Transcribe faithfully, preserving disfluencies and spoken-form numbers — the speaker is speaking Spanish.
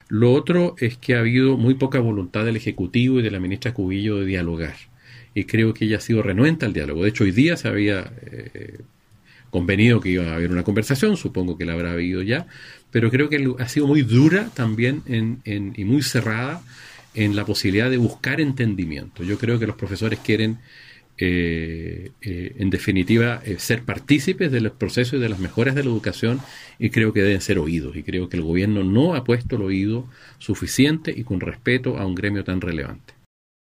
Lo otro es que ha habido muy poca voluntad del Ejecutivo y de la ministra Cubillo de dialogar. Y creo que ella ha sido renuente al diálogo. De hecho, hoy día se había eh, convenido que iba a haber una conversación, supongo que la habrá habido ya, pero creo que ha sido muy dura también en, en, y muy cerrada en la posibilidad de buscar entendimiento. Yo creo que los profesores quieren, eh, eh, en definitiva, eh, ser partícipes de los procesos y de las mejoras de la educación, y creo que deben ser oídos, y creo que el gobierno no ha puesto el oído suficiente y con respeto a un gremio tan relevante.